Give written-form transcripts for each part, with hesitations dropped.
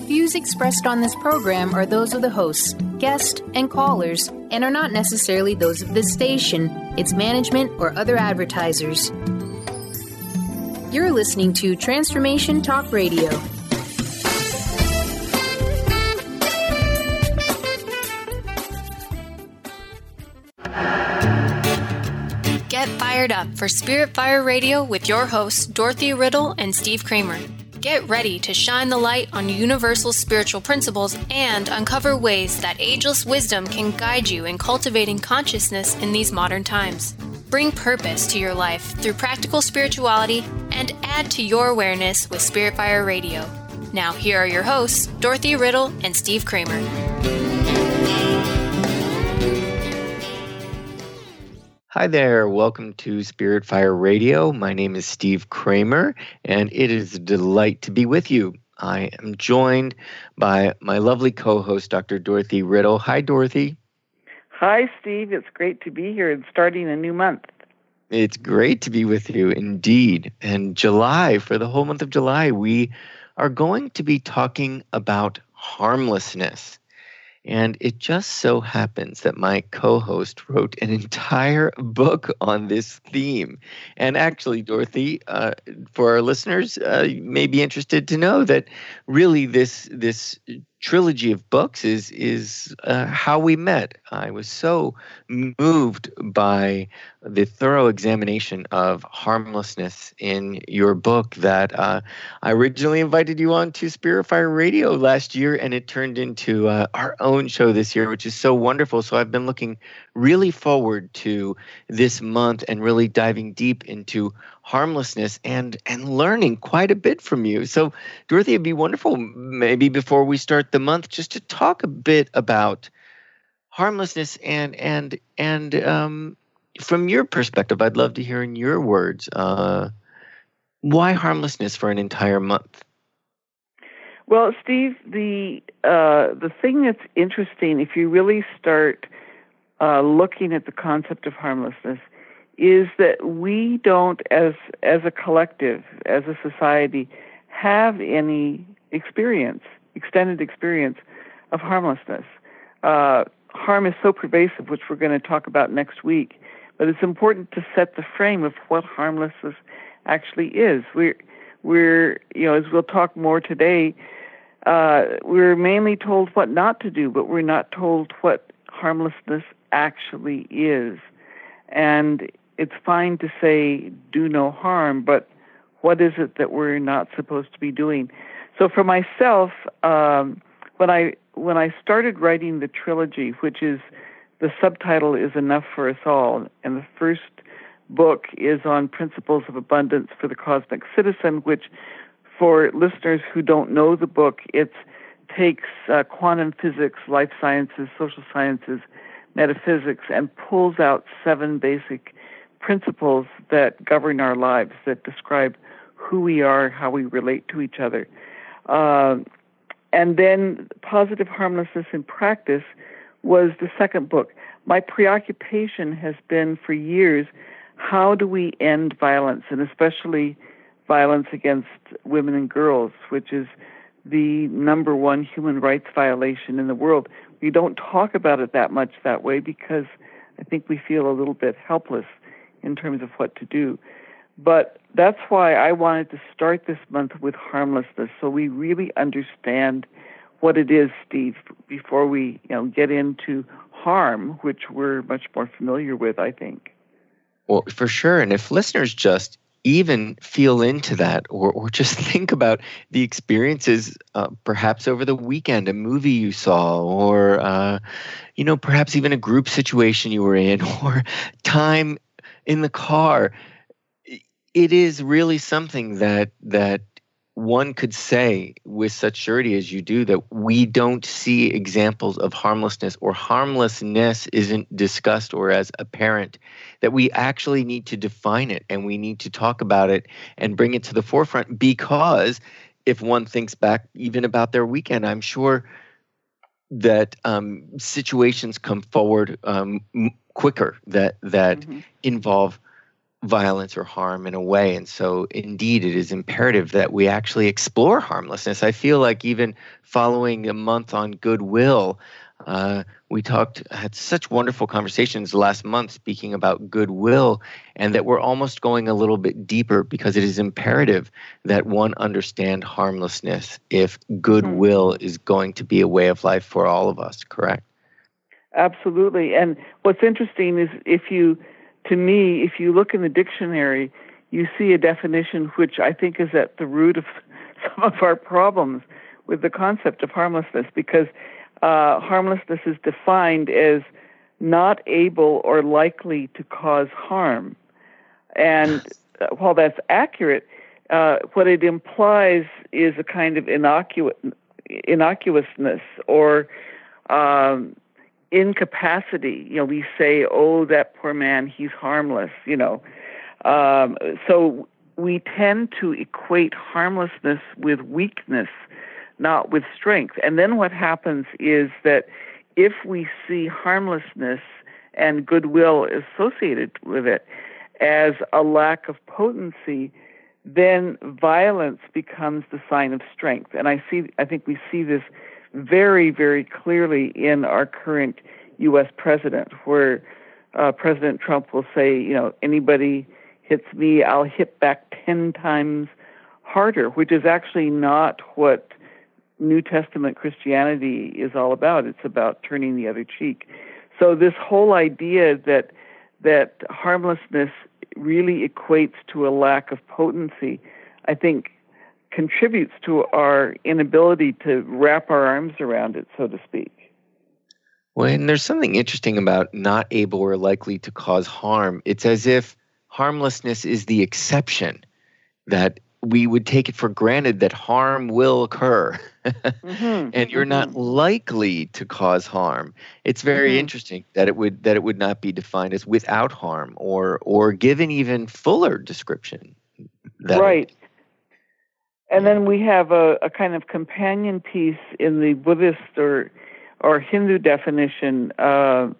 Views expressed on this program are those of the hosts, guests, and callers, and are not necessarily those of this station, its management, or other advertisers. You're listening to Transformation Talk Radio. Get fired up for Spirit Fire Radio with your hosts, Dorothy Riddle and Steve Kramer. Get ready to shine the light on universal spiritual principles and uncover ways that ageless wisdom can guide you in cultivating consciousness in these modern times. Bring purpose to your life through practical spirituality and add to your awareness with Spirit Fire Radio. Now, here are your hosts, Dorothy Riddle and Steve Kramer. Hi there. Welcome to Spirit Fire Radio. My name is Steve Kramer, and it is a delight to be with you. I am joined by my lovely co-host, Dr. Dorothy Riddle. Hi, Dorothy. Hi, Steve. It's great to be here and starting a new month. It's great to be with you, indeed. And July, for the whole month of July, we are going to be talking about harmlessness. And it just so happens that my co-host wrote an entire book on this theme. And actually, Dorothy, for our listeners, you may be interested to know that really this trilogy of books is how we met. I was so moved by the thorough examination of harmlessness in your book that I originally invited you on to Spirit Fire Radio last year, and it turned into our own show this year, which is so wonderful. So I've been looking really forward to this month and really diving deep into harmlessness and learning quite a bit from you. So, Dorothy, it'd be wonderful maybe before we start the month just to talk a bit about harmlessness and from your perspective. I'd love to hear in your words why harmlessness for an entire month. Well, Steve, the thing that's interesting, if you really start looking at the concept of harmlessness, is that we don't, as a collective, as a society, have any extended experience of harmlessness. Harm is so pervasive, which we're going to talk about next week, but it's important to set the frame of what harmlessness actually is. We're as we'll talk more today, we're mainly told what not to do, but we're not told what harmlessness actually is. And it's fine to say do no harm, but what is it that we're not supposed to be doing? So for myself, when I started writing the trilogy, which is the subtitle is Enough for Us All, and the first book is on Principles of Abundance for the Cosmic Citizen, which for listeners who don't know the book, it takes quantum physics, life sciences, social sciences, metaphysics, and pulls out 7 basic principles that govern our lives, that describe who we are, how we relate to each other. And then Positive Harmlessness in Practice was the second book. My preoccupation has been for years, how do we end violence, and especially violence against women and girls, which is the number one human rights violation in the world. We don't talk about it that much that way because I think we feel a little bit helpless in terms of what to do. But that's why I wanted to start this month with harmlessness, so we really understand what it is, Steve, before we get into harm, which we're much more familiar with, I think. Well, for sure. And if listeners just even feel into that or just think about the experiences perhaps over the weekend, a movie you saw, or perhaps even a group situation you were in, or time in the car, it is really something that one could say with such surety as you do that we don't see examples of harmlessness, or harmlessness isn't discussed or as apparent, that we actually need to define it and we need to talk about it and bring it to the forefront. Because if one thinks back even about their weekend, I'm sure that situations come forward quicker that involve violence or harm in a way. And so indeed, it is imperative that we actually explore harmlessness. I feel like even following a month on goodwill, we had such wonderful conversations last month speaking about goodwill, and that we're almost going a little bit deeper because it is imperative that one understand harmlessness if goodwill is going to be a way of life for all of us, correct? Absolutely. And what's interesting is if you look in the dictionary, you see a definition which I think is at the root of some of our problems with the concept of harmlessness, because harmlessness is defined as not able or likely to cause harm. And while that's accurate, what it implies is a kind of innocuousness or incapacity. We say, "Oh, that poor man, he's harmless." So we tend to equate harmlessness with weakness, not with strength. And then what happens is that if we see harmlessness and goodwill associated with it as a lack of potency, then violence becomes the sign of strength. And I think we see this very, very clearly in our current U.S. president, where President Trump will say, anybody hits me, I'll hit back 10 times harder, which is actually not what New Testament Christianity is all about. It's about turning the other cheek. So this whole idea that harmlessness really equates to a lack of potency, I think, contributes to our inability to wrap our arms around it, so to speak. Well, and there's something interesting about not able or likely to cause harm. It's as if harmlessness is the exception, that we would take it for granted that harm will occur, and you're not likely to cause harm. It's very interesting that it would not be defined as without harm or given even fuller description. Right. And then we have a kind of companion piece in the Buddhist or Hindu definition of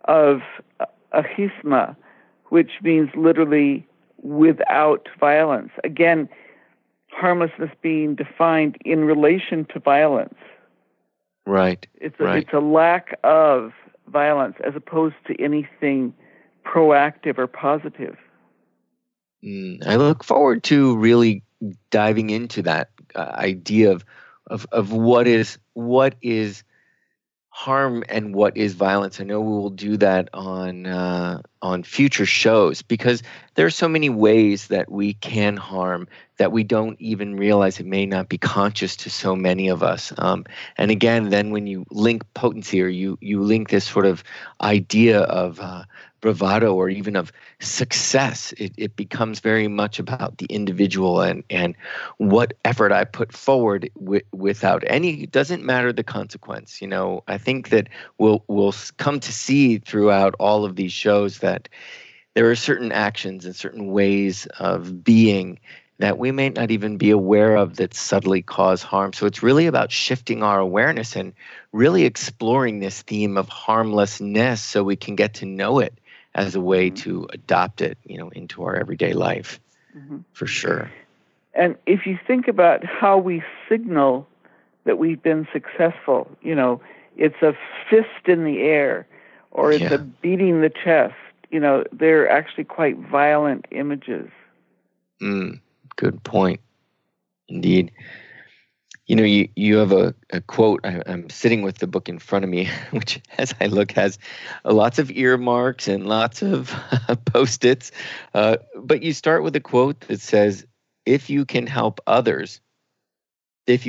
ahisma, which means literally without violence. Again, harmlessness being defined in relation to violence. Right. It's a lack of violence as opposed to anything proactive or positive. I look forward to really diving into that idea of what is harm and what is violence. I know we will do that on future shows, because there are so many ways that we can harm that we don't even realize. It may not be conscious to so many of us. And again, then when you link potency, or you link this sort of idea of bravado or even of success, it becomes very much about the individual and what effort I put forward without any, doesn't matter the consequence. I think that we'll come to see throughout all of these shows that there are certain actions and certain ways of being that we may not even be aware of that subtly cause harm. So it's really about shifting our awareness and really exploring this theme of harmlessness so we can get to know it as a way to adopt it, into our everyday life, for sure. And if you think about how we signal that we've been successful, it's a fist in the air, or it's a beating the chest. They're actually quite violent images. Good point. Indeed. You have a quote. I'm sitting with the book in front of me, which, as I look, has lots of earmarks and lots of Post-its. But you start with a quote that says, if you can, help others, and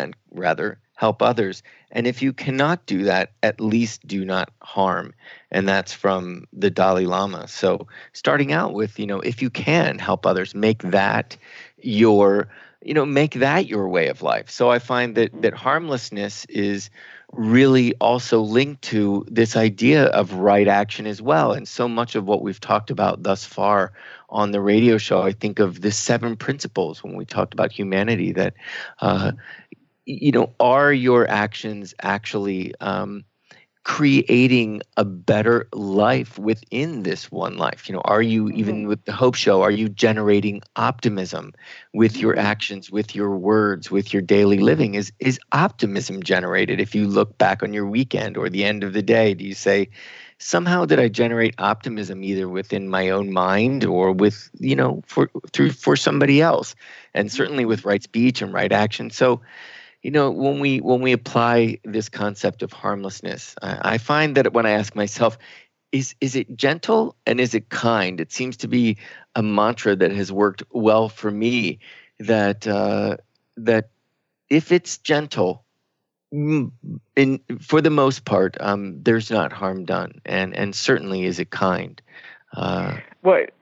if you cannot do that, at least do not harm. And that's from the Dalai Lama. So starting out with, if you can help others, make that your way of life. So I find that harmlessness is really also linked to this idea of right action as well. And so much of what we've talked about thus far on the radio show, I think of the 7 principles when we talked about humanity, that, are your actions actually creating a better life within this one life? Are you, even with the Hope Show, are you generating optimism with your actions, with your words, with your daily living? Is optimism generated? If you look back on your weekend or the end of the day, do you say, somehow did I generate optimism either within my own mind or with, for somebody else? And certainly with right speech and right action. So, when we apply this concept of harmlessness, I find that when I ask myself, is it gentle and is it kind? It seems to be a mantra that has worked well for me, that if it's gentle, for the most part, there's not harm done, and certainly is it kind. But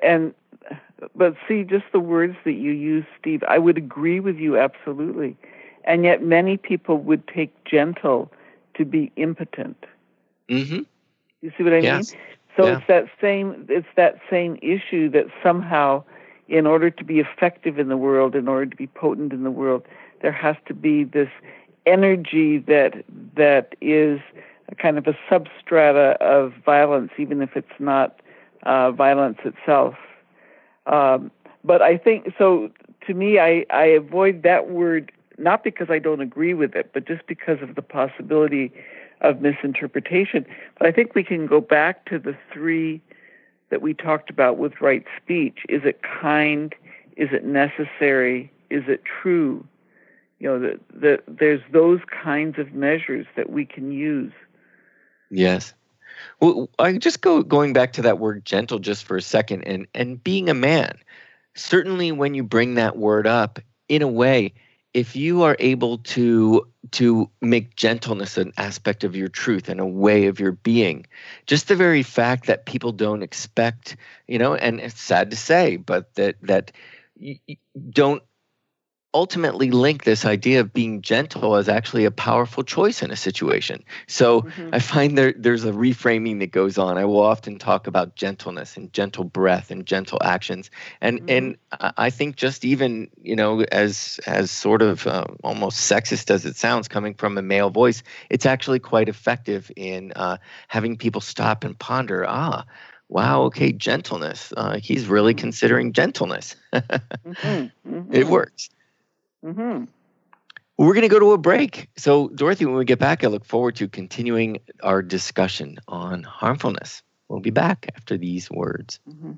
see, just the words that you use, Steve, I would agree with you absolutely. And yet many people would take gentle to be impotent. Mm-hmm. You see what I mean? So it's that same issue that somehow, in order to be effective in the world, in order to be potent in the world, there has to be this energy that is a kind of a substrata of violence, even if it's not violence itself. But I think, so to me, I avoid that word, not because I don't agree with it, but just because of the possibility of misinterpretation. But I think we can go back to the three that we talked about with right speech. Is it kind? Is it necessary? Is it true? There's those kinds of measures that we can use. Yes. Well, I just going back to that word gentle just for a second, and being a man. Certainly when you bring that word up, in a way, if you are able to make gentleness an aspect of your truth and a way of your being, just the very fact that people don't expect, and it's sad to say, but that you don't ultimately link this idea of being gentle as actually a powerful choice in a situation. So I find there's a reframing that goes on. I will often talk about gentleness and gentle breath and gentle actions. And I think just even, as sort of almost sexist as it sounds coming from a male voice, it's actually quite effective in having people stop and ponder, wow, okay, gentleness. He's really considering gentleness. It works. Mm-hmm. We're going to go to a break. So, Dorothy, when we get back, I look forward to continuing our discussion on harmfulness. We'll be back after these words. Mm-hmm.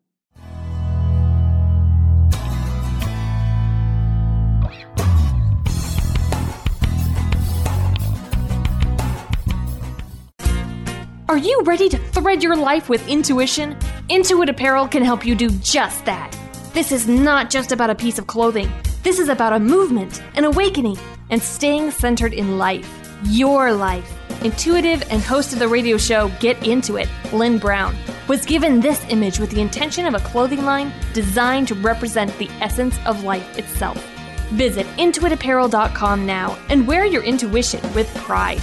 Are you ready to thread your life with intuition? Intuit Apparel can help you do just that. This is not just about a piece of clothing. This is about a movement, an awakening, and staying centered in life. Your life. Intuitive and host of the radio show Get Into It, Lynn Brown, was given this image with the intention of a clothing line designed to represent the essence of life itself. Visit intuitapparel.com now and wear your intuition with pride.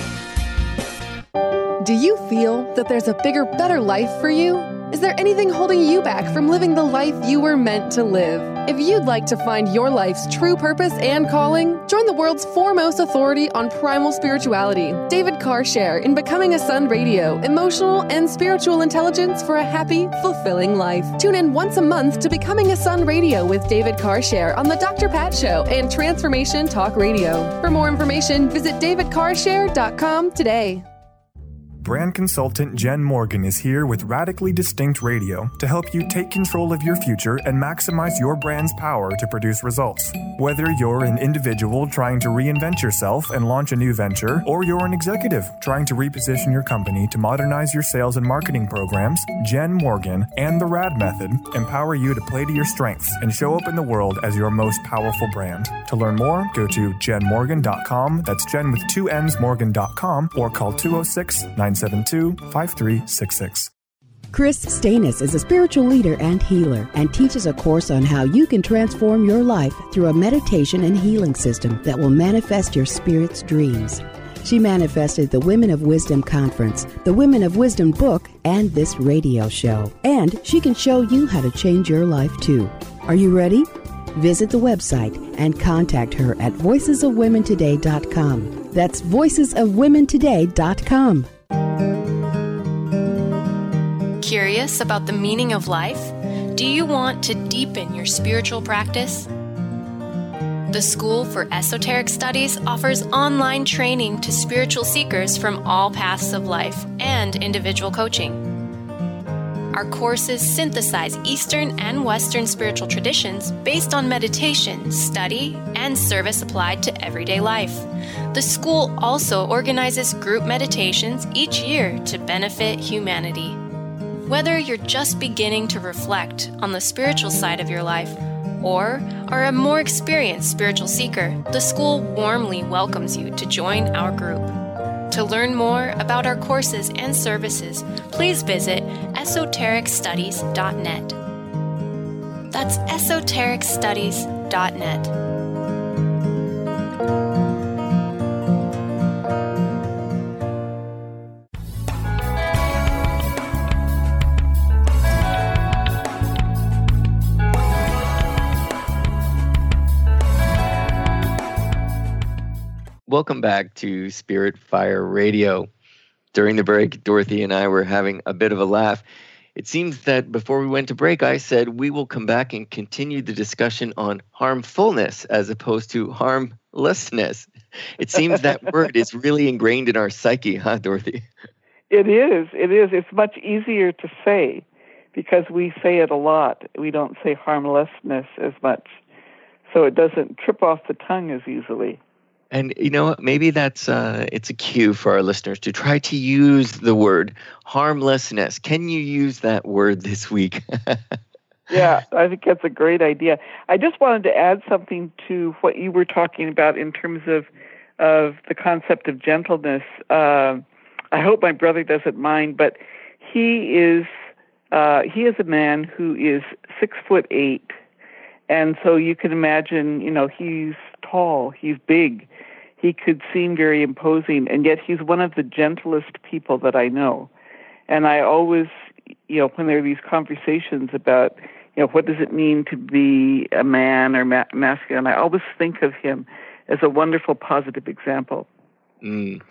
Do you feel that there's a bigger, better life for you? Is there anything holding you back from living the life you were meant to live? If you'd like to find your life's true purpose and calling, join the world's foremost authority on primal spirituality, David Carshare, in Becoming a Son Radio, emotional and spiritual intelligence for a happy, fulfilling life. Tune in once a month to Becoming a Son Radio with David Carshare on The Dr. Pat Show and Transformation Talk Radio. For more information, visit davidcarshare.com today. Brand consultant Jen Morgan is here with Radically Distinct Radio to help you take control of your future and maximize your brand's power to produce results. Whether you're an individual trying to reinvent yourself and launch a new venture, or you're an executive trying to reposition your company to modernize your sales and marketing programs, Jen Morgan and the RAD Method empower you to play to your strengths and show up in the world as your most powerful brand. To learn more, go to jenmorgan.com. That's Jen with 2 N's Morgan.com, or call 206-972-5366. Chris Stanis is a spiritual leader and healer and teaches a course on how you can transform your life through a meditation and healing system that will manifest your spirit's dreams. She manifested the Women of Wisdom Conference, the Women of Wisdom book, and this radio show. And she can show you how to change your life too. Are you ready? Visit the website and contact her at voicesofwomentoday.com. That's voicesofwomentoday.com. Curious about the meaning of life? Do you want to deepen your spiritual practice? The School for Esoteric Studies offers online training to spiritual seekers from all paths of life and individual coaching. Our courses synthesize Eastern and Western spiritual traditions based on meditation, study, and service applied to everyday life. The school also organizes group meditations each year to benefit humanity. Whether you're just beginning to reflect on the spiritual side of your life or are a more experienced spiritual seeker, the school warmly welcomes you to join our group. To learn more about our courses and services, please visit esotericstudies.net. That's esotericstudies.net. Welcome back to Spirit Fire Radio. During the break, Dorothy and I were having a bit of a laugh. It seems that before we went to break, I said we will come back and continue the discussion on harmfulness as opposed to harmlessness. It seems that word is really ingrained in our psyche, huh, Dorothy? It is. It's much easier to say because we say it a lot. We don't say harmlessness as much. So it doesn't trip off the tongue as easily. And, maybe that's it's a cue for our listeners to try to use the word harmlessness. Can you use that word this week? Yeah, I think that's a great idea. I just wanted to add something to what you were talking about in terms of the concept of gentleness. I hope my brother doesn't mind, but he is a man who is 6'8", and so you can imagine, he's tall, he's big. He could seem very imposing, and yet he's one of the gentlest people that I know. And I always, when there are these conversations about, what does it mean to be a man or masculine, I always think of him as a wonderful, positive example. Mm.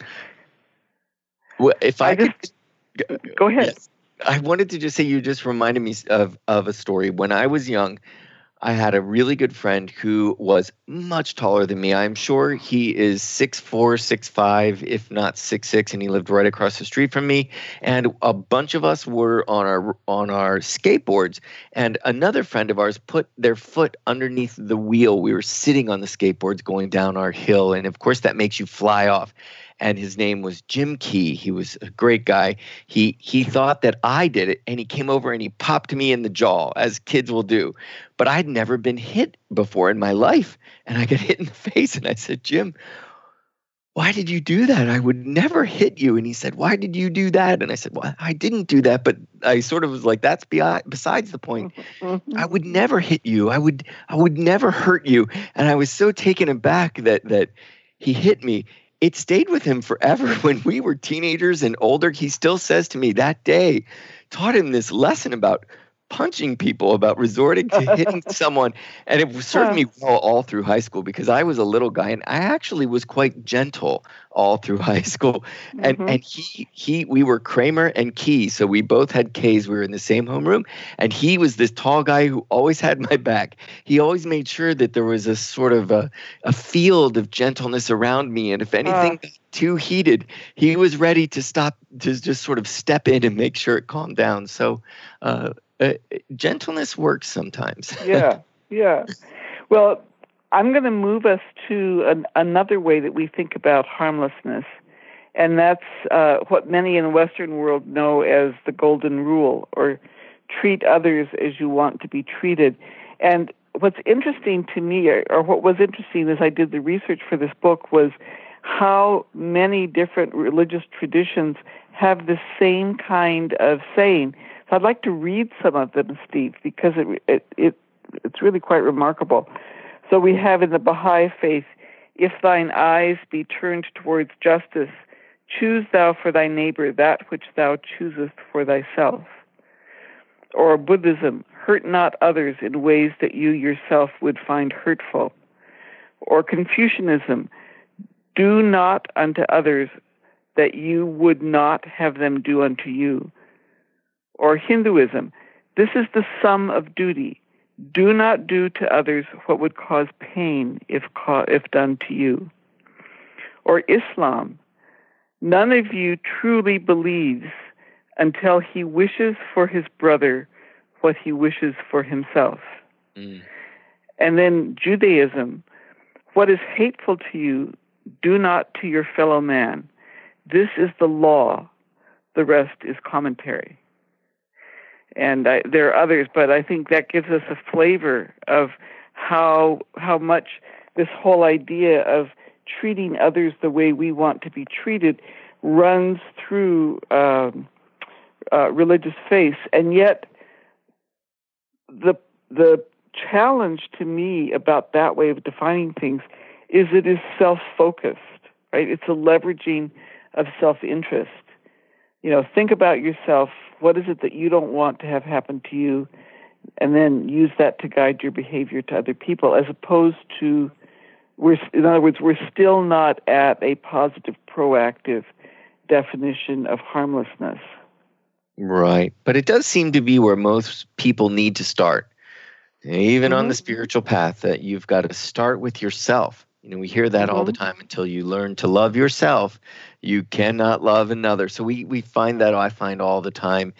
Well, if I could... Go ahead. Yes. I wanted to just say, you just reminded me of a story. When I was young, I had a really good friend who was much taller than me. I'm sure he is 6'4", 6'5", if not 6'6", and he lived right across the street from me. And a bunch of us were on our skateboards, and another friend of ours put their foot underneath the wheel. We were sitting on the skateboards going down our hill, and of course that makes you fly off. And his name was Jim Key. He was a great guy. He thought that I did it, and he came over and he popped me in the jaw, as kids will do. But I'd never been hit before in my life, and I got hit in the face. And I said, Jim, why did you do that? I would never hit you. And he said, why did you do that? And I said, well, I didn't do that, but I sort of was like, that's besides the point. I would never hit you. I would never hurt you. And I was so taken aback that he hit me. It stayed with him forever. When we were teenagers and older, he still says to me that day, taught him this lesson about punching people, about resorting to hitting someone. And it served me well all through high school because I was a little guy and I actually was quite gentle all through high school. And we were Kramer and Key. So we both had Ks. We were in the same homeroom. And he was this tall guy who always had my back. He always made sure that there was a sort of a field of gentleness around me. And if anything got too heated, he was ready to stop, to just sort of step in and make sure it calmed down. So, gentleness works sometimes. Yeah. Well, I'm going to move us to another way that we think about harmlessness, and that's what many in the Western world know as the golden rule, or treat others as you want to be treated. And what's interesting to me, or what was interesting as I did the research for this book, was how many different religious traditions have the same kind of saying. So I'd like to read some of them, Steve, because it's really quite remarkable. So we have in the Baha'i faith, if thine eyes be turned towards justice, choose thou for thy neighbor that which thou choosest for thyself. Or Buddhism, hurt not others in ways that you yourself would find hurtful. Or Confucianism, do not unto others that you would not have them do unto you. Or Hinduism, this is the sum of duty. Do not do to others what would cause pain if done to you. Or Islam, none of you truly believes until he wishes for his brother what he wishes for himself. Mm. And then Judaism, what is hateful to you, do not to your fellow man. This is the law. The rest is commentary. And there are others, but I think that gives us a flavor of how much this whole idea of treating others the way we want to be treated runs through religious faith. And yet, the challenge to me about that way of defining things is it is self-focused, right? It's a leveraging of self-interest. Think about yourself. What is it that you don't want to have happen to you? And then use that to guide your behavior to other people, as opposed to, in other words, we're still not at a positive, proactive definition of harmlessness. Right. But it does seem to be where most people need to start. Even on the spiritual path, that you've got to start with yourself. We hear that all the time. Until you learn to love yourself, you cannot love another. So we find that, I find all the time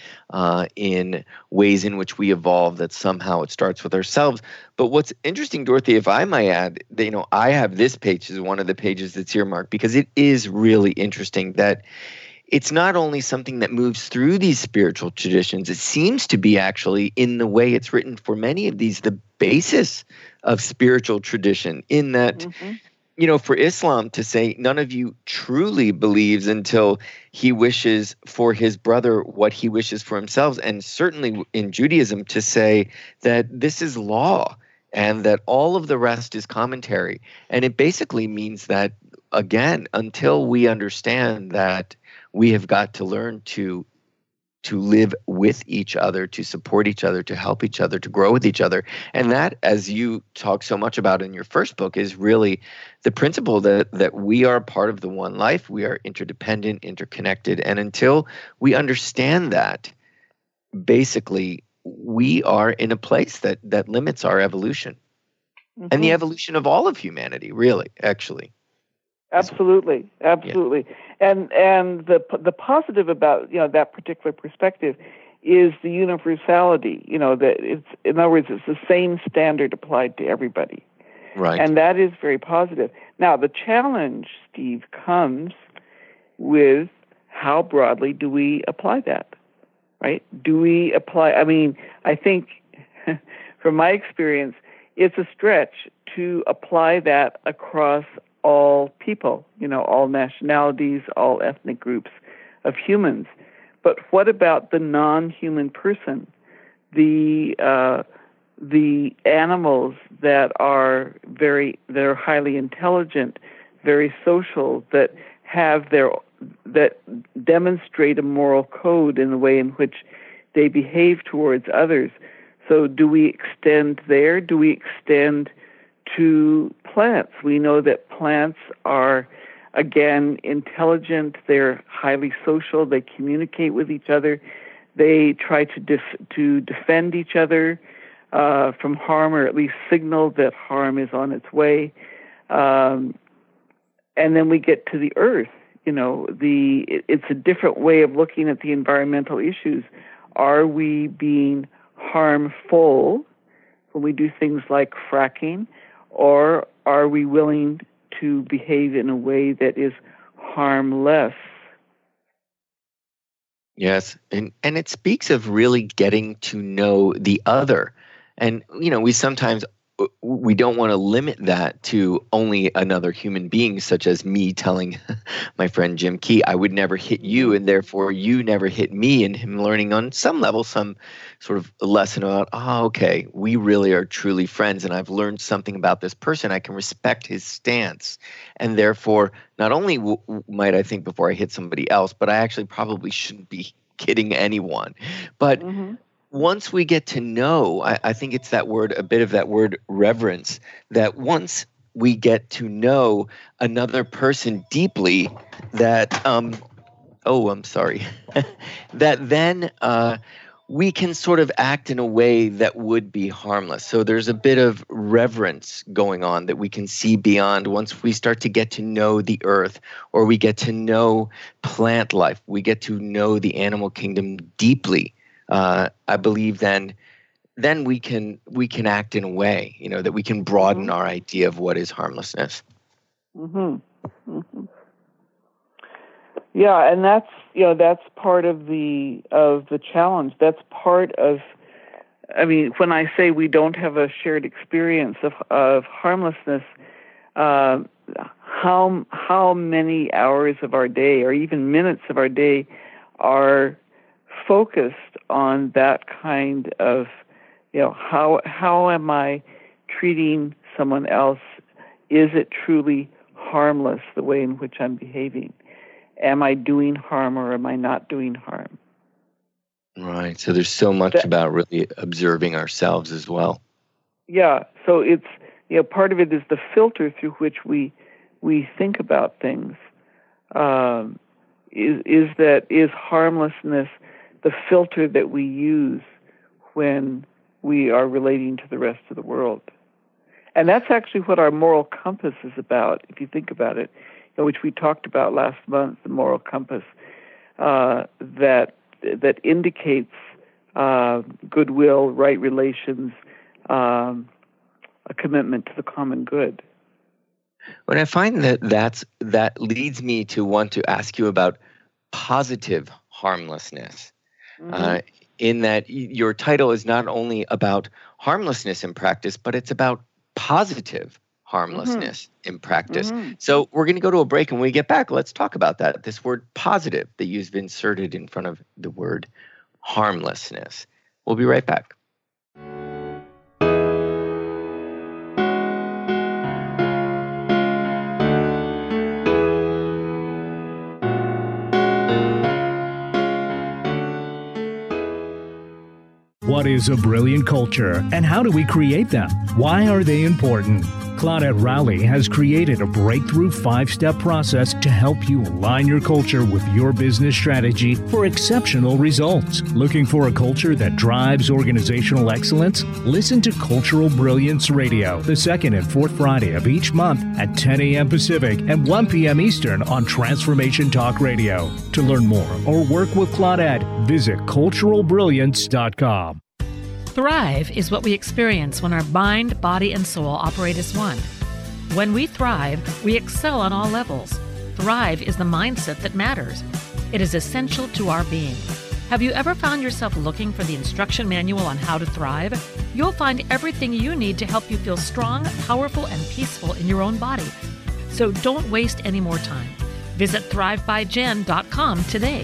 in ways in which we evolve, that somehow it starts with ourselves. But what's interesting, Dorothy, if I might add, that, I have this page as one of the pages that's earmarked, because it is really interesting that it's not only something that moves through these spiritual traditions, it seems to be actually, in the way it's written for many of these, the basis of spiritual tradition, in that, for Islam to say none of you truly believes until he wishes for his brother what he wishes for himself. And certainly in Judaism to say that this is law and that all of the rest is commentary. And it basically means that, again, until we understand that we have got to learn to live with each other, to support each other, to help each other, to grow with each other. And that, as you talk so much about in your first book, is really the principle that we are part of the one life. We are interdependent, interconnected. And until we understand that, basically, we are in a place that limits our evolution and the evolution of all of humanity, really, actually. Absolutely. Yeah. And the positive about that particular perspective is the universality. That it's, in other words, it's the same standard applied to everybody. Right. And that is very positive. Now, the challenge, Steve, comes with how broadly do we apply that, right? Do we apply? I mean, I think from my experience, it's a stretch to apply that across all people, all nationalities, all ethnic groups of humans. But what about the non-human person, the animals that are highly intelligent, very social, that demonstrate a moral code in the way in which they behave towards others? So do we extend there? Do we extend to plants? We know that plants are, again, intelligent. They're highly social. They communicate with each other. They try to defend each other from harm, or at least signal that harm is on its way. And then we get to the earth. It's a different way of looking at the environmental issues. Are we being harmful when we do things like fracking? Or are we willing to behave in a way that is harmless? Yes, and it speaks of really getting to know the other. And, we sometimes, we don't want to limit that to only another human being, such as me telling my friend Jim Key, I would never hit you, and therefore you never hit me, and him learning on some level some sort of lesson about, okay, we really are truly friends, and I've learned something about this person. I can respect his stance, and therefore not only might I think before I hit somebody else, but I actually probably shouldn't be kidding anyone. But once we get to know, I think it's that word, a bit of that word reverence, that once we get to know another person deeply, that, that then we can sort of act in a way that would be harmless. So there's a bit of reverence going on that we can see beyond once we start to get to know the earth, or we get to know plant life, we get to know the animal kingdom deeply. I believe then we can act in a way, that we can broaden our idea of what is harmlessness. Mm-hmm. Mm-hmm. Yeah, and that's part of the challenge. That's part of, when I say we don't have a shared experience of harmlessness, how many hours of our day, or even minutes of our day, are focused on that kind of, how am I treating someone else? Is it truly harmless, the way in which I'm behaving? Am I doing harm, or am I not doing harm? Right. So there's so much about really observing ourselves as well. Yeah. So it's, part of it is the filter through which we think about things. Is harmlessness the filter that we use when we are relating to the rest of the world? And that's actually what our moral compass is about, if you think about it, which we talked about last month, the moral compass, that indicates goodwill, right relations, a commitment to the common good. But I find that leads me to want to ask you about positive harmlessness, in that your title is not only about harmlessness in practice, but it's about positive harmlessness in practice. So we're going to go to a break, and when we get back, let's talk about that. This word positive that you've inserted in front of the word harmlessness. We'll be right back. What is a brilliant culture, and how do we create them? Why are they important? Claudette Rowley has created a breakthrough 5-step process to help you align your culture with your business strategy for exceptional results. Looking for a culture that drives organizational excellence? Listen to Cultural Brilliance Radio, the second and fourth Friday of each month at 10 a.m. Pacific and 1 p.m. Eastern on Transformation Talk Radio. To learn more or work with Claudette, visit culturalbrilliance.com. Thrive is what we experience when our mind, body, and soul operate as one. When we thrive, we excel on all levels. Thrive is the mindset that matters. It is essential to our being. Have you ever found yourself looking for the instruction manual on how to thrive? You'll find everything you need to help you feel strong, powerful, and peaceful in your own body. So don't waste any more time. Visit thrivebyjen.com today.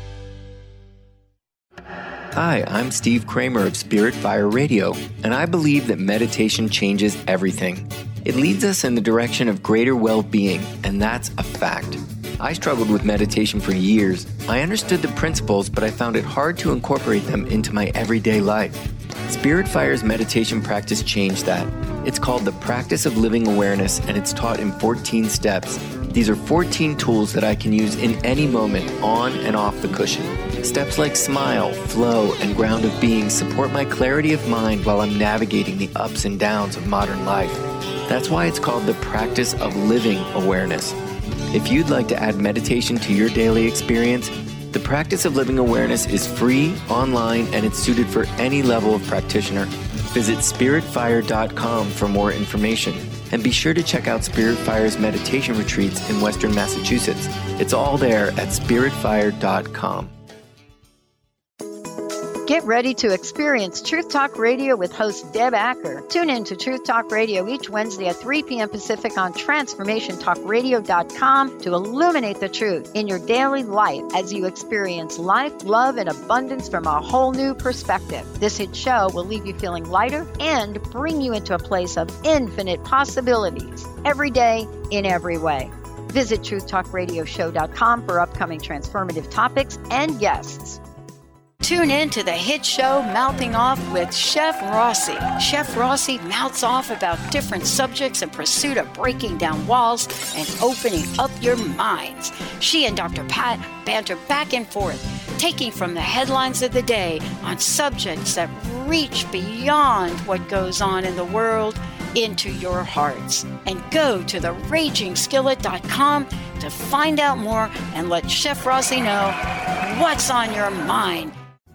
Hi, I'm Steve Kramer of Spirit Fire Radio, and I believe that meditation changes everything. It leads us in the direction of greater well-being, and that's a fact. I struggled with meditation for years. I understood the principles, but I found it hard to incorporate them into my everyday life. Spirit Fire's meditation practice changed that. It's called the Practice of Living Awareness, and it's taught in 14 steps. These are 14 tools that I can use in any moment, on and off the cushion. Steps like smile, flow, and ground of being support my clarity of mind while I'm navigating the ups and downs of modern life. That's why it's called the Practice of Living Awareness. If you'd like to add meditation to your daily experience, the Practice of Living Awareness is free, online, and it's suited for any level of practitioner. Visit spiritfire.com for more information. And be sure to check out Spirit Fire's meditation retreats in Western Massachusetts. It's all there at spiritfire.com. Get ready to experience Truth Talk Radio with host Deb Acker. Tune in to Truth Talk Radio each Wednesday at 3 p.m. Pacific on TransformationTalkRadio.com to illuminate the truth in your daily life as you experience life, love, and abundance from a whole new perspective. This hit show will leave you feeling lighter and bring you into a place of infinite possibilities every day in every way. Visit TruthTalkRadioshow.com for upcoming transformative topics and guests. Tune in to the hit show Mouthing Off with Chef Rossi. Chef Rossi mouths off about different subjects in pursuit of breaking down walls and opening up your minds. She and Dr. Pat banter back and forth, taking from the headlines of the day on subjects that reach beyond what goes on in the world into your hearts. And go to theragingskillet.com to find out more and let Chef Rossi know what's on your mind.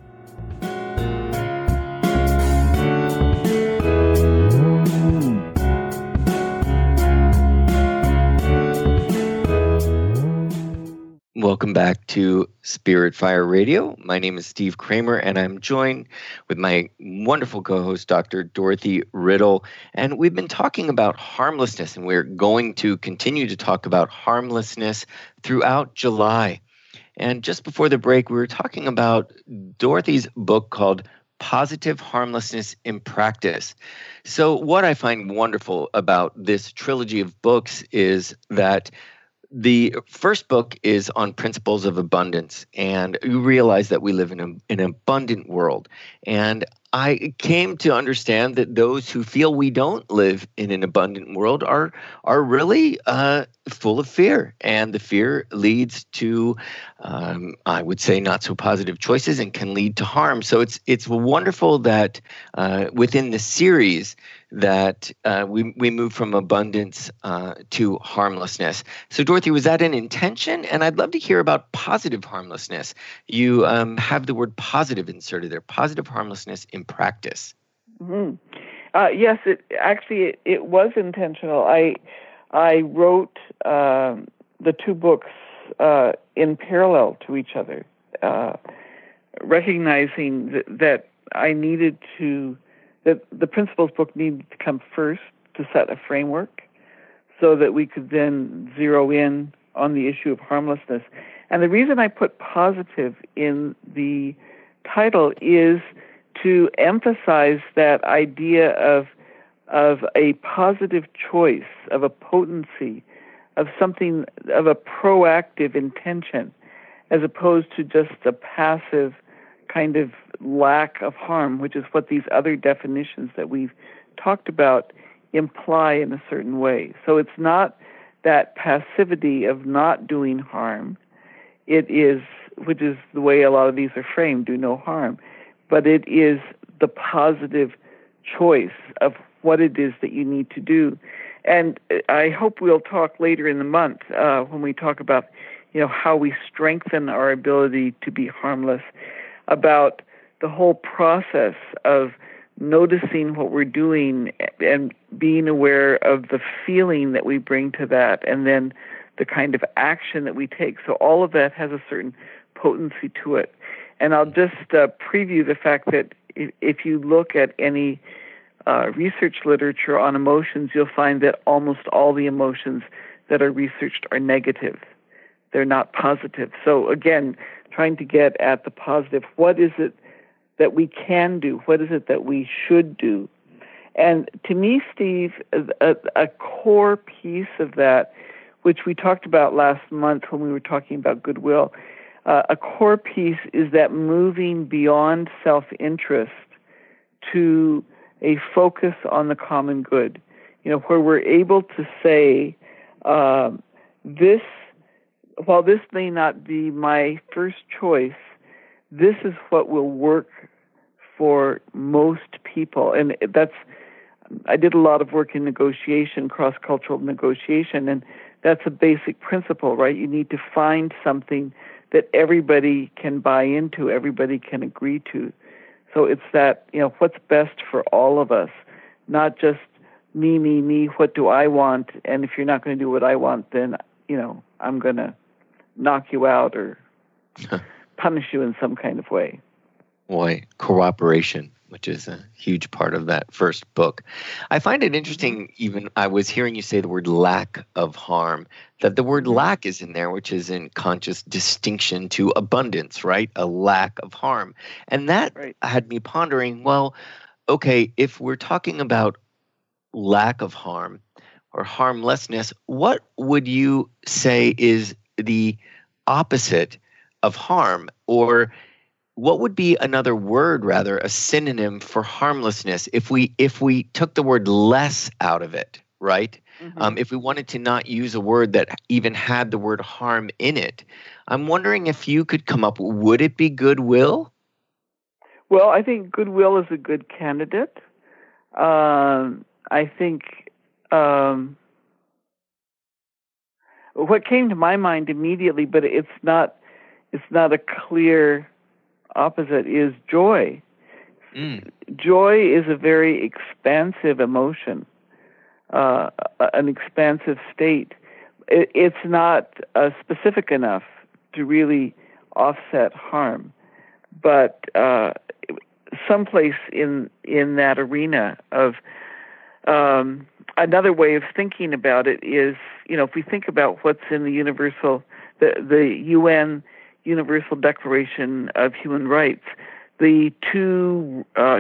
Welcome back to Spirit Fire Radio. My name is Steve Kramer, and I'm joined with my wonderful co-host, Dr. Dorothy Riddle. And we've been talking about harmlessness, and we're going to continue to talk about harmlessness throughout July. And just before the break, we were talking about Dorothy's book called Positive Harmlessness in Practice. So what I find wonderful about this trilogy of books is that the first book is on principles of abundance, and you realize that we live in an abundant world. And I came to understand that those who feel we don't live in an abundant world are really full of fear, and the fear leads to, I would say, not so positive choices and can lead to harm. So it's wonderful that within the series that we move from abundance to harmlessness. So Dorothy, was that an intention? And I'd love to hear about positive harmlessness. You have the word positive inserted there, positive harmlessness in practice. Mm-hmm. Yes, it was intentional. I wrote the two books in parallel to each other, recognizing that I needed to, that the principles book needed to come first to set a framework so that we could then zero in on the issue of harmlessness. And the reason I put positive in the title is to emphasize that idea of a positive choice, of a potency, of something, of a proactive intention, as opposed to just a passive kind of lack of harm, which is what these other definitions that we've talked about imply in a certain way. So it's not that passivity of not doing harm. It is, which is the way a lot of these are framed, do no harm. But it is the positive choice of what it is that you need to do. And I hope we'll talk later in the month when we talk about, how we strengthen our ability to be harmless, about the whole process of noticing what we're doing and being aware of the feeling that we bring to that, and then the kind of action that we take. So all of that has a certain potency to it. And I'll just preview the fact that if you look at any research literature on emotions, you'll find that almost all the emotions that are researched are negative. They're not positive. So again, trying to get at the positive. What is it that we can do? What is it that we should do? And to me, Steve, a core piece of that, which we talked about last month when we were talking about goodwill, a core piece is that moving beyond self-interest to a focus on the common good, where we're able to say, this, while this may not be my first choice, this is what will work for most people. And I did a lot of work in negotiation, cross-cultural negotiation, and that's a basic principle, right? You need to find something that everybody can buy into, everybody can agree to. So it's that, what's best for all of us, not just me, what do I want? And if you're not going to do what I want, then, I'm going to knock you out or punish you in some kind of way. Boy, cooperation, which is a huge part of that first book. I find it interesting, even I was hearing you say the word lack of harm, that the word lack is in there, which is in conscious distinction to abundance, right? A lack of harm. And that had me pondering, well, okay, if we're talking about lack of harm or harmlessness, what would you say is the opposite of harm? Or what would be another word, rather, a synonym for harmlessness if we took the word less out of it, right? Mm-hmm. If we wanted to not use a word that even had the word harm in it, I'm wondering if you could come up, would it be goodwill? Well, I think goodwill is a good candidate. I think what came to my mind immediately, but it's not a clear opposite, is joy. Joy is a very expansive emotion, an expansive state. It's not specific enough to really offset harm, but someplace in that arena of another way of thinking about it is, if we think about what's in the UN Universal Declaration of Human Rights, the two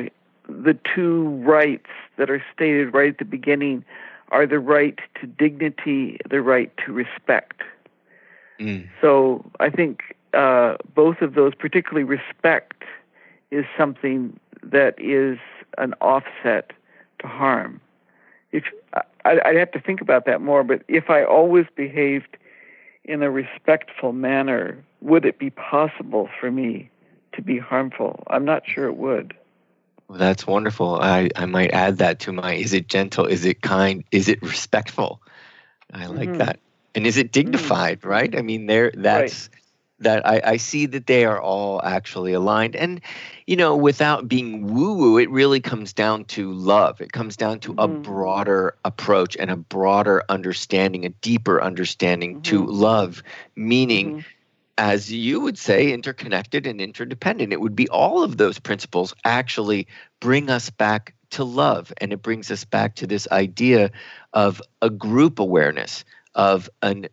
rights that are stated right at the beginning are the right to dignity, the right to respect. So I think both of those, particularly respect, is something that is an offset to harm. I'd have to think about that more, but if I always behaved in a respectful manner, would it be possible for me to be harmful? I'm not sure it would. Well, that's wonderful. I might add that to my, is it gentle, is it kind, is it respectful? I like that. And is it dignified, right? I mean, I see that they are all actually aligned. And, without being woo-woo, it really comes down to love. It comes down to a broader approach and a broader understanding, a deeper understanding to love, meaning, as you would say, interconnected and interdependent. It would be all of those principles actually bring us back to love. And it brings us back to this idea of a group awareness, of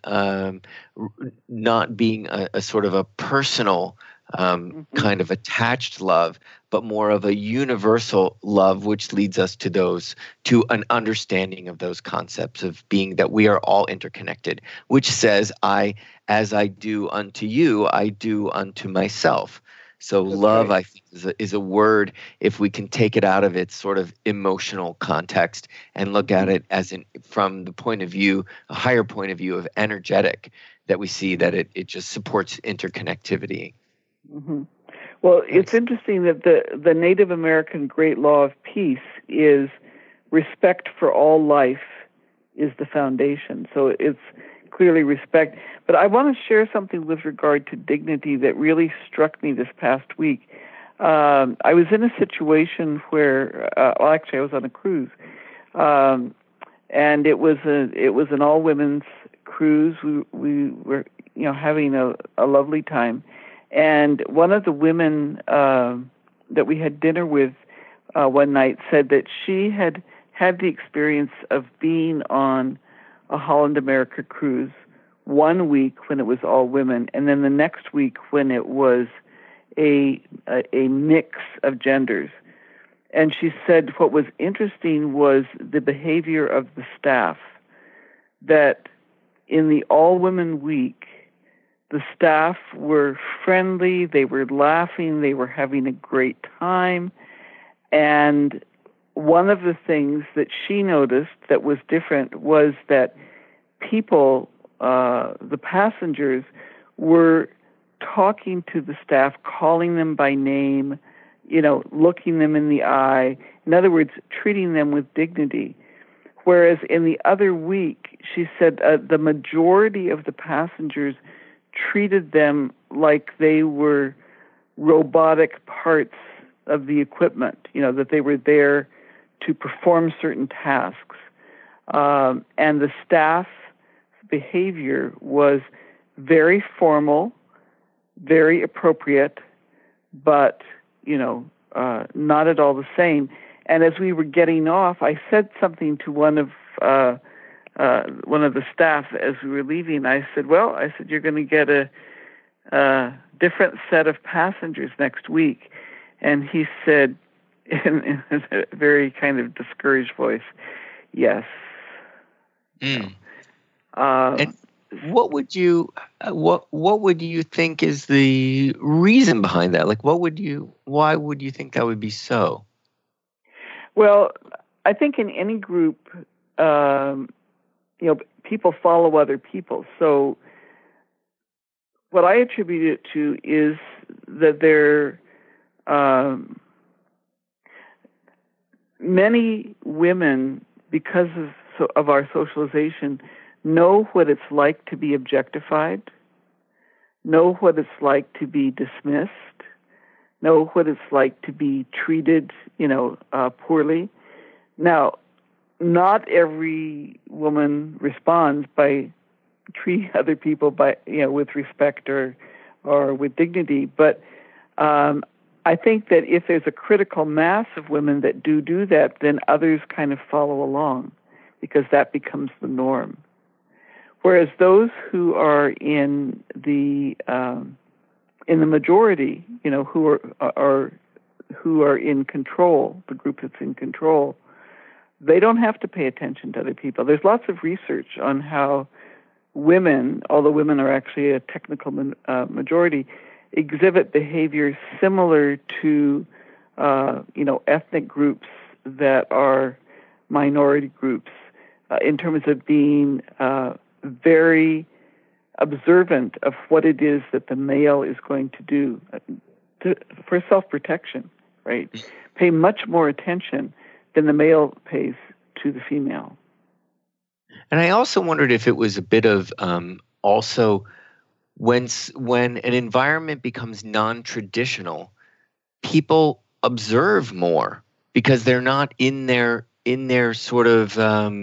not being a sort of a personal kind of attached love, but more of a universal love, which leads us to an understanding of those concepts of being that we are all interconnected, which says, as I do unto you, I do unto myself. So love, I think, is a word, if we can take it out of its sort of emotional context and look at it as from the point of view, a higher point of view of energetic, that we see that it just supports interconnectivity. Well, it's interesting that the Native American Great Law of Peace is respect for all life is the foundation. So it's clearly respect. But I want to share something with regard to dignity that really struck me this past week. I was in a situation where, actually, I was on a cruise, and it was an all-women's cruise. We were, having a lovely time, and one of the women that we had dinner with one night said that she had the experience of being on a Holland America cruise 1 week when it was all women, and then the next week when it was a mix of genders. And she said what was interesting was the behavior of the staff, that in the all-women week, the staff were friendly, they were laughing, they were having a great time. And one of the things that she noticed that was different was that people, the passengers, were talking to the staff, calling them by name, looking them in the eye. In other words, treating them with dignity. Whereas in the other week, she said the majority of the passengers treated them like they were robotic parts of the equipment, that they were there to perform certain tasks. And the staff behavior was very formal, very appropriate, but, not at all the same. And as we were getting off, I said something to one of the staff as we were leaving. I said, you're going to get a different set of passengers next week. And he said, in a very kind of discouraged voice, yes. what would you think is the reason behind that? Like, why would you think that would be so? Well, I think in any group, people follow other people. So what I attribute it to is that there many women, because of our socialization, know what it's like to be objectified, know what it's like to be dismissed, know what it's like to be treated, poorly. Now, not every woman responds by treating other people with respect or with dignity, but I think that if there's a critical mass of women that do that, then others kind of follow along, because that becomes the norm. Whereas those who are in the majority, who are in control, the group that's in control, they don't have to pay attention to other people. There's lots of research on how women, although women are actually a technical majority, exhibit behaviors similar to, ethnic groups that are minority groups, in terms of being very observant of what it is that the male is going to do for self-protection, right? Pay much more attention than the male pays to the female. And I also wondered if it was a bit of also when an environment becomes non-traditional, people observe more because they're not in their sort of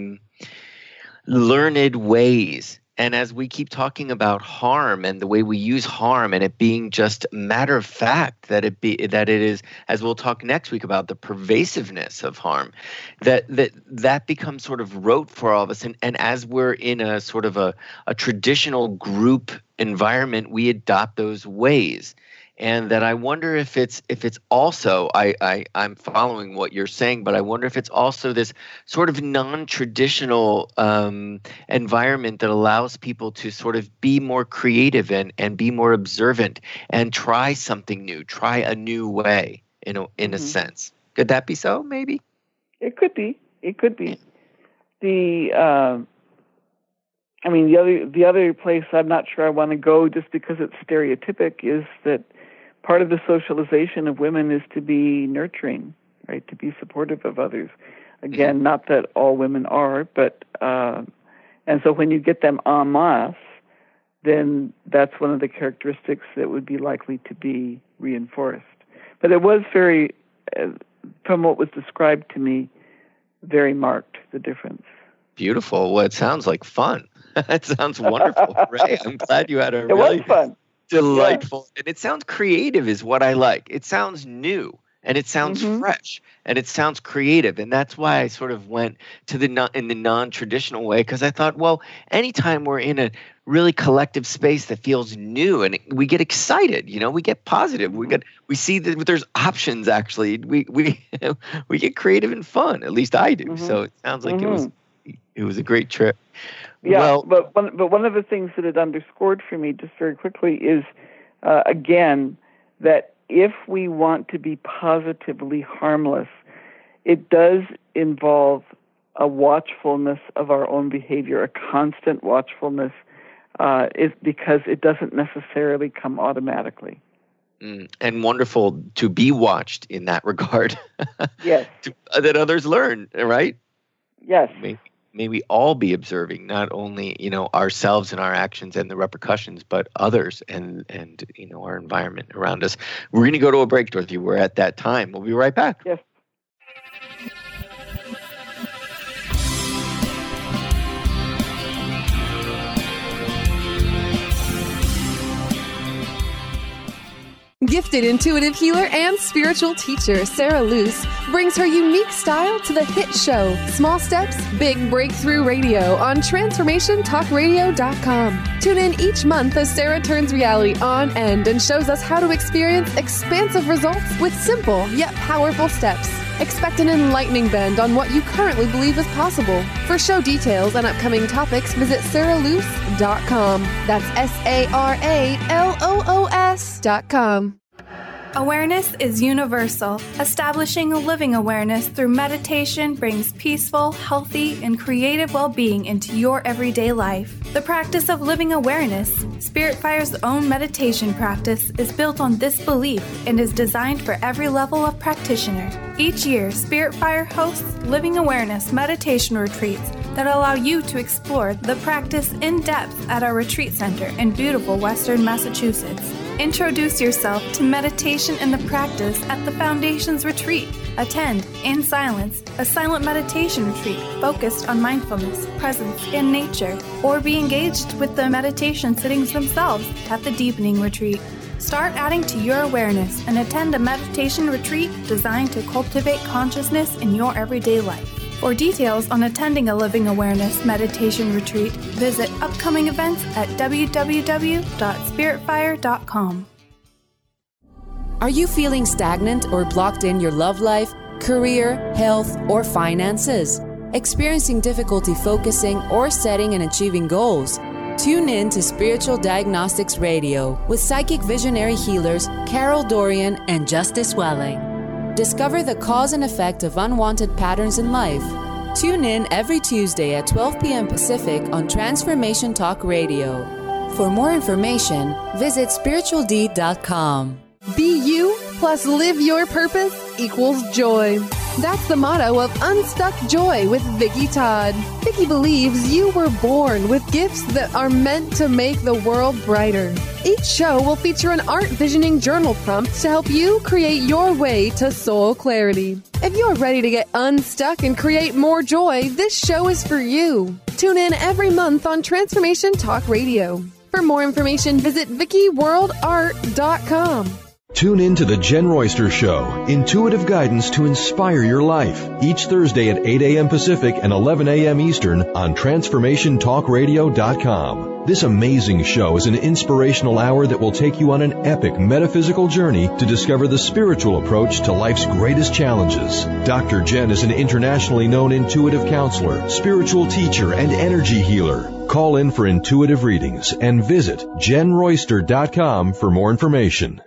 learned ways. And as we keep talking about harm and the way we use harm, and it being just matter of fact that it is, as we'll talk next week about the pervasiveness of harm, that becomes sort of rote for all of us. And as we're in a sort of a traditional group environment, we adopt those ways. And that I wonder if it's also, I'm following what you're saying, but I wonder if it's also this sort of non-traditional environment that allows people to sort of be more creative and be more observant and try something new, try a new way in a sense. Could that be so, maybe? It could be. The other place I'm not sure I want to go just because it's stereotypic is that part of the socialization of women is to be nurturing, right? To be supportive of others. Again, not that all women are, but and so when you get them en masse, then that's one of the characteristics that would be likely to be reinforced. But it was very, from what was described to me, very marked, the difference. Beautiful. Well, it sounds like fun. That sounds wonderful, Ray. I'm glad you had a really fun. Delightful. Yeah. And it sounds creative is what I like. It sounds new and it sounds fresh and it sounds creative. And that's why I sort of went to in the non-traditional way, because I thought, well, anytime we're in a really collective space that feels new and we get excited, we get positive, we see that there's options actually. We get creative and fun. At least I do. So it sounds like it was a great trip. Yeah, but one of the things that it underscored for me, just very quickly, is again that if we want to be positively harmless, it does involve a watchfulness of our own behavior, a constant watchfulness, is because it doesn't necessarily come automatically. And wonderful to be watched in that regard. Yes, that others learn, right? Yes. May we all be observing not only, ourselves and our actions and the repercussions, but others and our environment around us. We're going to go to a break, Dorothy. We're at that time. We'll be right back. Yes. Gifted intuitive healer and spiritual teacher Sarah Luce brings her unique style to the hit show Small Steps, Big Breakthrough Radio on TransformationTalkRadio.com. Tune in each month as Sarah turns reality on end and shows us how to experience expansive results with simple yet powerful steps. Expect an enlightening bend on what you currently believe is possible. For show details and upcoming topics, visit sarahloos.com. That's SARALOOS.com. Awareness is universal. Establishing a living awareness through meditation brings peaceful, healthy, and creative well-being into your everyday life. The practice of living awareness, Spirit Fire's own meditation practice, is built on this belief and is designed for every level of practitioner. Each year, Spirit Fire hosts living awareness meditation retreats that allow you to explore the practice in depth at our retreat center in beautiful Western Massachusetts. Introduce yourself to meditation and the practice at the Foundation's retreat. Attend, in silence, a silent meditation retreat focused on mindfulness, presence, and nature, or be engaged with the meditation sittings themselves at the Deepening Retreat. Start adding to your awareness and attend a meditation retreat designed to cultivate consciousness in your everyday life. For details on attending a Living Awareness meditation retreat, visit upcoming events at www.spiritfire.com. Are you feeling stagnant or blocked in your love life, career, health, or finances? Experiencing difficulty focusing or setting and achieving goals? Tune in to Spiritual Diagnostics Radio with psychic visionary healers Carol Dorian and Justice Welling. Discover the cause and effect of unwanted patterns in life. Tune in every Tuesday at 12 p.m. Pacific on Transformation Talk Radio. For more information, visit spiritualdeed.com. Be you plus live your purpose equals joy. That's the motto of Unstuck Joy with Vicki Todd. Vicki believes you were born with gifts that are meant to make the world brighter. Each show will feature an art visioning journal prompt to help you create your way to soul clarity. If you're ready to get unstuck and create more joy, this show is for you. Tune in every month on Transformation Talk Radio. For more information, visit VickiWorldArt.com. Tune in to The Jen Royster Show, intuitive guidance to inspire your life, each Thursday at 8 a.m. Pacific and 11 a.m. Eastern on TransformationTalkRadio.com. This amazing show is an inspirational hour that will take you on an epic metaphysical journey to discover the spiritual approach to life's greatest challenges. Dr. Jen is an internationally known intuitive counselor, spiritual teacher, and energy healer. Call in for intuitive readings and visit JenRoyster.com for more information.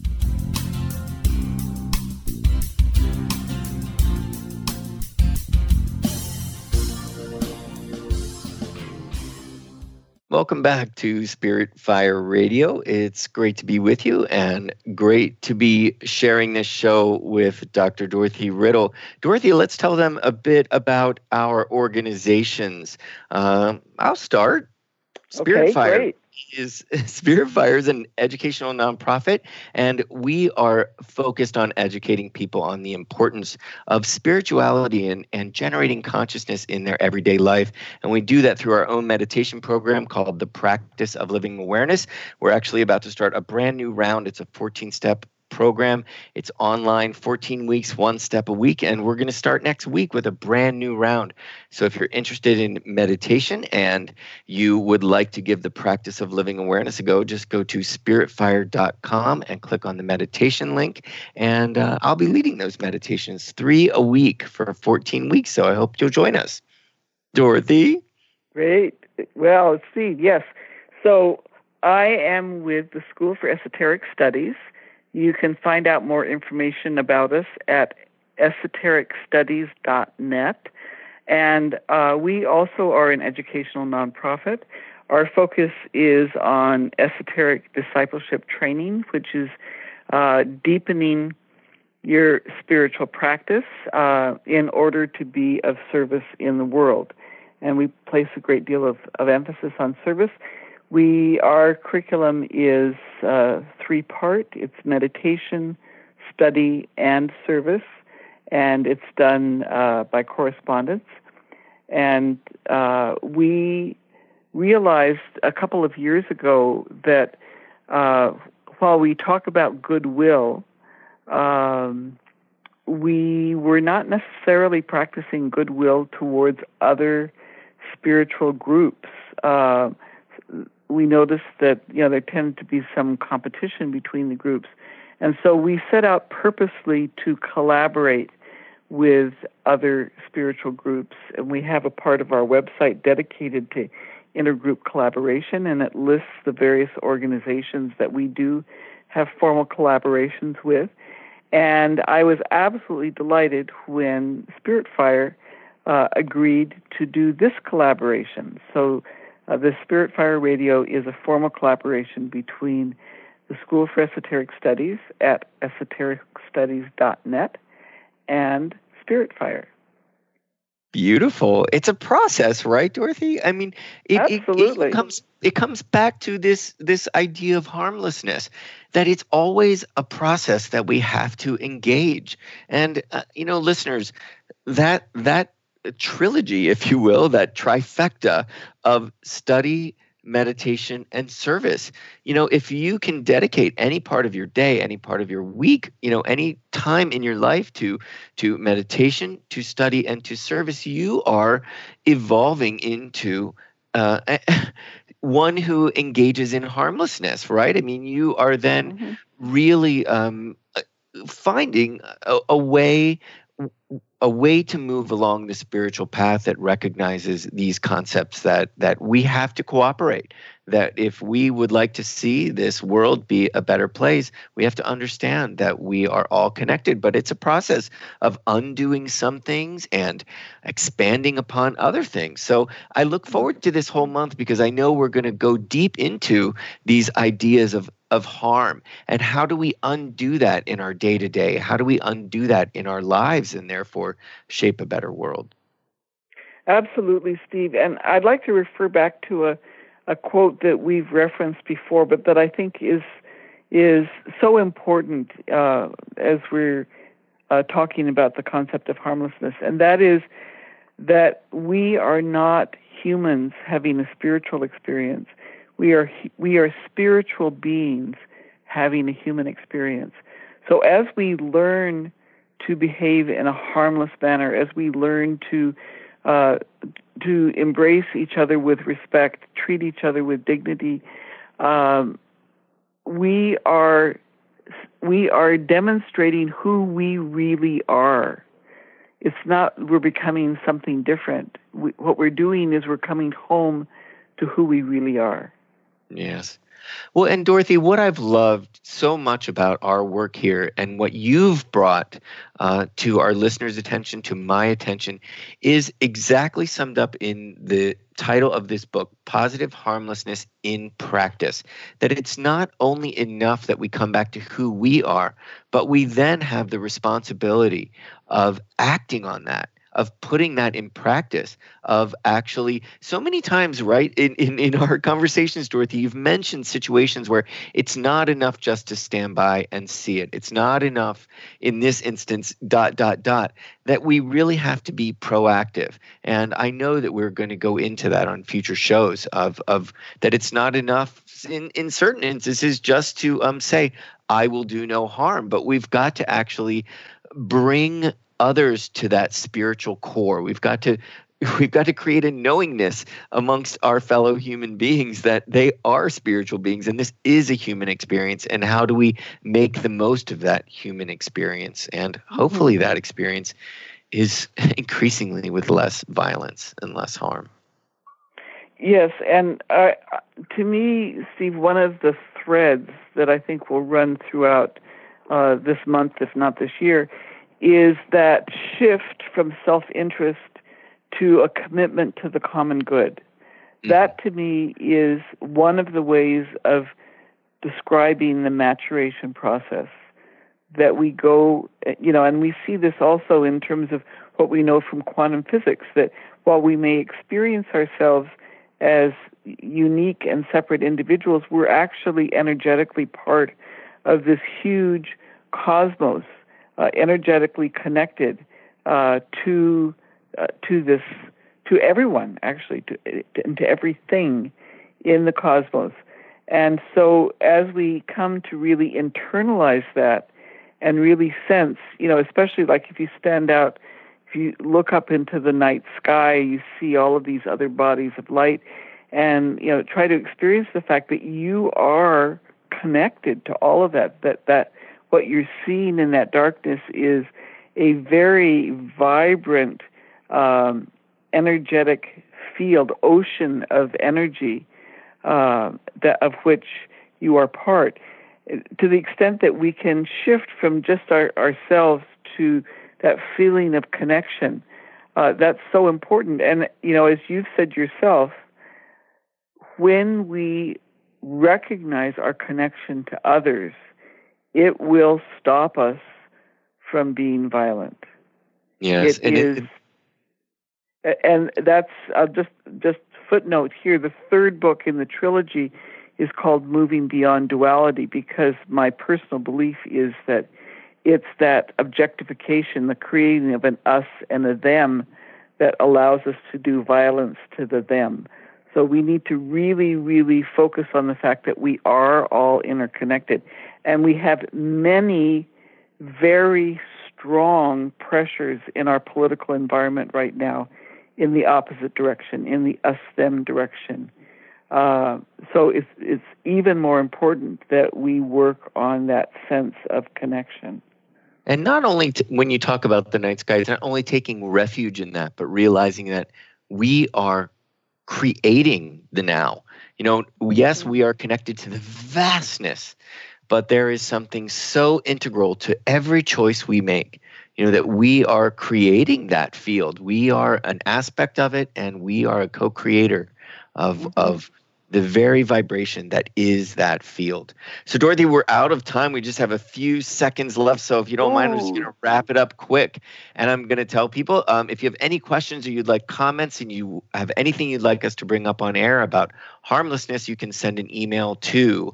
Welcome back to Spirit Fire Radio. It's great to be with you and great to be sharing this show with Dr. Dorothy Riddle. Dorothy, let's tell them a bit about our organizations. I'll start. Spirit Fire is an educational nonprofit, and we are focused on educating people on the importance of spirituality and generating consciousness in their everyday life. And we do that through our own meditation program called The Practice of Living Awareness. We're actually about to start a brand new round. It's a 14-step program. It's online, 14 weeks, one step a week, and we're going to start next week with a brand new round. So if you're interested in meditation and you would like to give the Practice of Living Awareness a go, just go to spiritfire.com and click on the meditation link, and I'll be leading those meditations 3 a week for 14 weeks, so I hope you'll join us. Dorothy? Great. Well, Steve, yes. So I am with the School for Esoteric Studies. You can find out more information about us at esotericstudies.net. And we also are an educational nonprofit. Our focus is on esoteric discipleship training, which is deepening your spiritual practice in order to be of service in the world. And we place a great deal of emphasis on service. Our curriculum is 3-part. It's meditation, study, and service, and it's done by correspondence. And we realized a couple of years ago that while we talk about goodwill, we were not necessarily practicing goodwill towards other spiritual groups. We noticed that there tended to be some competition between the groups. And so we set out purposely to collaborate with other spiritual groups. And we have a part of our website dedicated to intergroup collaboration, and it lists the various organizations that we do have formal collaborations with. And I was absolutely delighted when Spirit Fire agreed to do this collaboration. So the Spirit Fire Radio is a formal collaboration between the School for Esoteric Studies at esotericstudies.net and Spirit Fire. Beautiful. It's a process, right, Dorothy? I mean, absolutely. It comes back to this idea of harmlessness, that it's always a process that we have to engage. And listeners, that trilogy, if you will, that trifecta of study, meditation, and service. If you can dedicate any part of your day, any part of your week, any time in your life to meditation, to study, and to service, you are evolving into one who engages in harmlessness, right? I mean, you are then really finding a way to move along the spiritual path that recognizes these concepts that we have to cooperate, that if we would like to see this world be a better place, we have to understand that we are all connected. But it's a process of undoing some things and expanding upon other things. So I look forward to this whole month because I know we're going to go deep into these ideas of harm, and how do we undo that in our day-to-day? How do we undo that in our lives and therefore shape a better world? Absolutely, Steve. And I'd like to refer back to a quote that we've referenced before, but that I think is so important as we're talking about the concept of harmlessness, and that is that we are not humans having a spiritual experience. We are spiritual beings having a human experience. So as we learn to behave in a harmless manner, as we learn to embrace each other with respect, treat each other with dignity, we are demonstrating who we really are. It's not we're becoming something different. What we're doing is we're coming home to who we really are. Yes. Well, and Dorothy, what I've loved so much about our work here and what you've brought to our listeners' attention, to my attention, is exactly summed up in the title of this book, Positive Harmlessness in Practice. That it's not only enough that we come back to who we are, but we then have the responsibility of acting on that, of putting that in practice, of actually, so many times, right, in our conversations, Dorothy, you've mentioned situations where it's not enough just to stand by and see it. It's not enough, in this instance, ... that we really have to be proactive. And I know that we're going to go into that on future shows of that it's not enough in certain instances just to say, I will do no harm, but we've got to actually bring others to that spiritual core. We've got to create a knowingness amongst our fellow human beings that they are spiritual beings and this is a human experience. And how do we make the most of that human experience? And hopefully that experience is increasingly with less violence and less harm. Yes, and to me, Steve, one of the threads that I think will run throughout this month, if not this year, is that shift from self-interest to a commitment to the common good. That, to me, is one of the ways of describing the maturation process that we go, and we see this also in terms of what we know from quantum physics, that while we may experience ourselves as unique and separate individuals, we're actually energetically part of this huge cosmos, energetically connected to everyone, actually, to everything in the cosmos. And so as we come to really internalize that and really sense, especially like if you stand out, if you look up into the night sky, you see all of these other bodies of light, and try to experience the fact that you are connected to all of that what you're seeing in that darkness is a very vibrant, energetic field, ocean of energy of which you are part. To the extent that we can shift from just ourselves to that feeling of connection, that's so important. And, as you've said yourself, when we recognize our connection to others, it will stop us from being violent. Yes. And that's just footnote here. The third book in the trilogy is called Moving Beyond Duality, because my personal belief is that it's that objectification, the creating of an us and a them, that allows us to do violence to the them. So we need to really, really focus on the fact that we are all interconnected. And we have many very strong pressures in our political environment right now in the opposite direction, in the us-them direction. So it's even more important that we work on that sense of connection. And not only when you talk about the night sky, it's not only taking refuge in that, but realizing that we are creating the now. Yes, we are connected to the vastness, but there is something so integral to every choice we make, that we are creating that field. We are an aspect of it, and we are a co-creator of the very vibration that is that field. So, Dorothy, we're out of time. We just have a few seconds left. So if you don't mind, I'm just going to wrap it up quick. And I'm going to tell people, if you have any questions or you'd like comments and you have anything you'd like us to bring up on air about harmlessness, you can send an email to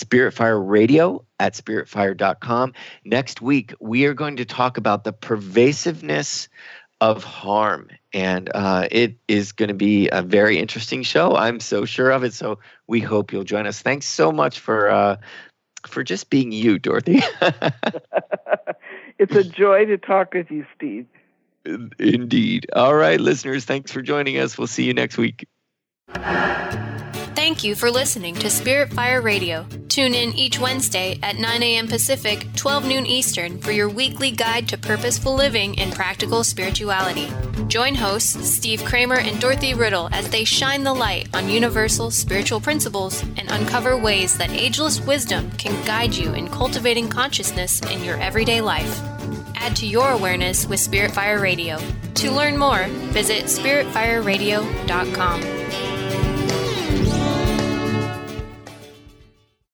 spiritfireradio@spiritfire.com. Next week, we are going to talk about the pervasiveness of harm, and it is going to be a very interesting show. I'm so sure of it. So we hope you'll join us. Thanks so much for just being you, Dorothy. It's a joy to talk with you, Steve. Indeed. All right, listeners, thanks for joining us. We'll see you next week. Thank you for listening to Spirit Fire Radio. Tune in each Wednesday at 9 a.m. Pacific, 12 noon Eastern for your weekly guide to purposeful living and practical spirituality. Join hosts Steve Kramer and Dorothy Riddle as they shine the light on universal spiritual principles and uncover ways that ageless wisdom can guide you in cultivating consciousness in your everyday life. Add to your awareness with Spirit Fire Radio. To learn more, visit spiritfireradio.com.